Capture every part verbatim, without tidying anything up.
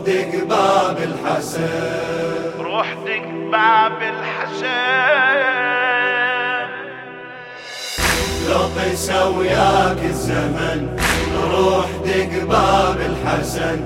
دق باب الحسن، روح دق باب الحسن. لو قسى وياك الزمن روح دق باب الحسن،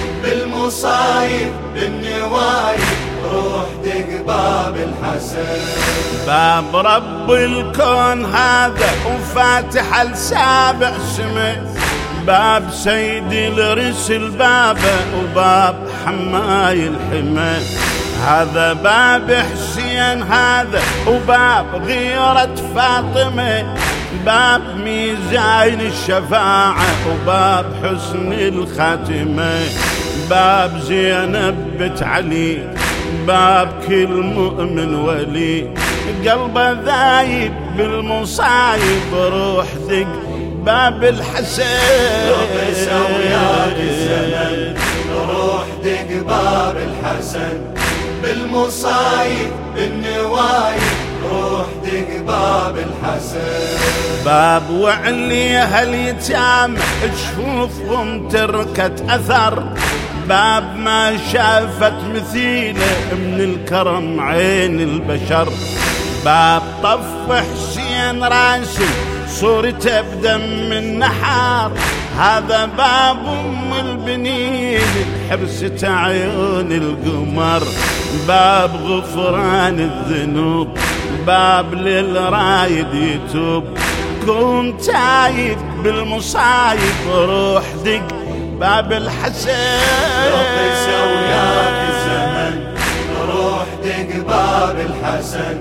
بالمصايب بالنوايب روح دق باب الحسن. باب رب الكون هذا وفاتح لسابع سمه، باب سيد الرسل بابه وباب حماي الحمى. هذا باب حسين هذا وباب غيرة فاطمة، باب ميزان الشفاعة وباب حسن الخاتمة، باب زينب بنت علي، باب كل مؤمن ولي. قلبه ذايب بالمصايب روح دق باب الحسن. لو قسى وياك الزمن روح دق باب الحسن، بالمصايب بالنوايب روح دق باب الحسن. باب وعليها اليتامى جفوفهم تركت أثر، باب ما شافت مثيله من الكرم عين البشر، باب طف حسين راسي صورته بدم النحار. هذا باب ام البنين حبسة عيون القمر، باب غفران الذنوب، باب للرايد يتوب. كن تايب بالمصايب روح دق باب الحسن. لو قسى وياك الزمن روح دق باب الحسن،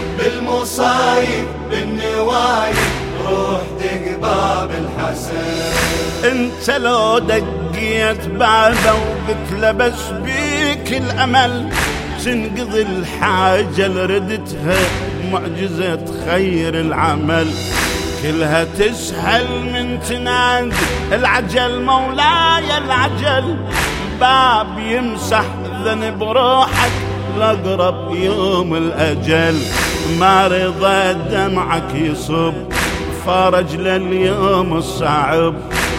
بالمصايب بالنوايب روح دق باب الحسن. انت لو دقيت بابه وقلت له بس بيك الامل، تنقضي الحاجة اللي ردتها معجزة خير العمل. كلها تسهل من تنادي العجل مولاي العجل، باب يمسح ذنب روحك لأقرب يوم الأجل. ما رضى دمعك يصب فرج لليوم الصعب،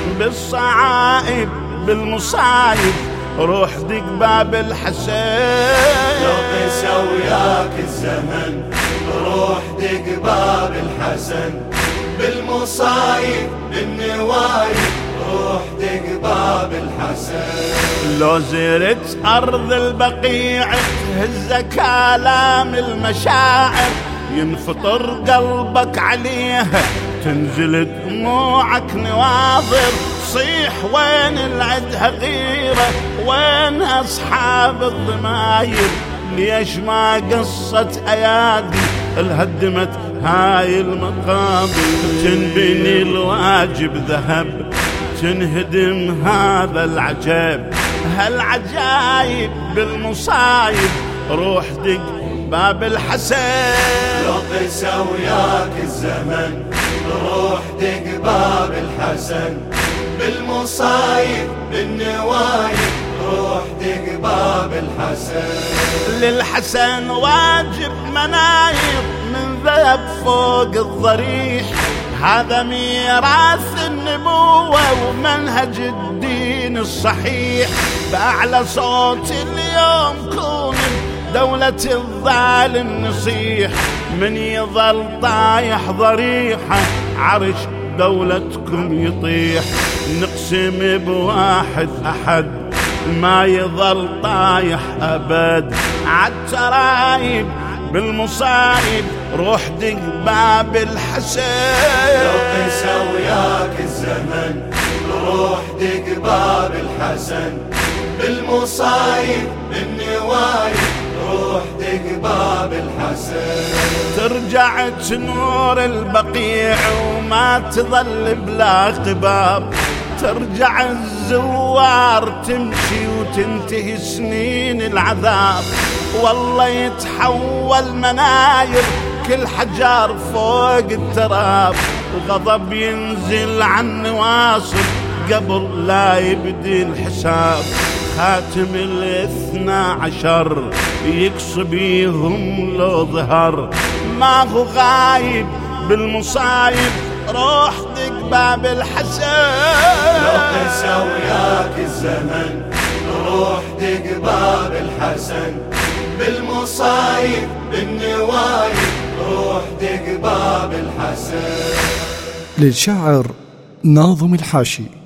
بالصعائب بالمصايب روح دق باب الحسن. لو قسى وياك الزمن روح دق باب الحسن، بالمصايب بالنوايب روح دق باب الحسن. لو زرت أرض البقيع تهزك آلام المشاعر، ينفطر قلبك عليها تنزل دموعك نواظر. صيح وين العدها غيرة، وين أصحاب الضماير، ليش ما قصت أيادي الهدمت هاي المقابر. تنبني الواجب ذهب تنهدم هذا العجاب، هالعجايب بالمصايب روح دق باب الحسن. لو قسى وياك الزمن روح دق باب الحسن، بالمصايب بالنوايب روح دق باب الحسن. للحسن واجب مناير من ذهب فوق الضريح، هذا ميراث النبوة ومنهج الدين الصحيح. بأعلى صوت اليوم كون دولة الظالم نصيح، من يظل طايح ضريحة عرش دولتكم يطيح. نقسم بواحد أحد ما يظل طايح أبد، عالترايب بالمصايب روح دق باب الحسن. لو قسى وياك الزمن روح دق باب الحسن، بالمصايب بالنوايب روح دق باب الحسن. ترجع تنور البقيع وما تظل بلا قباب، ترجع الزوار تمشي وتنتهي سنين العذاب. والله يتحول مناير كل حجار فوق التراب، وغضب ينزل عن نواصب قبل لا يبدي الحساب. خاتم الاثنى عشر يقص بيهم لو ظهر، ما هو غايب بالمصايب روح دق باب الحسن. لو قسى وياك الزمن روح باب الحسن بالمصايب بالنوايب روح دق باب الحسن. للشاعر ناظم الحاشي.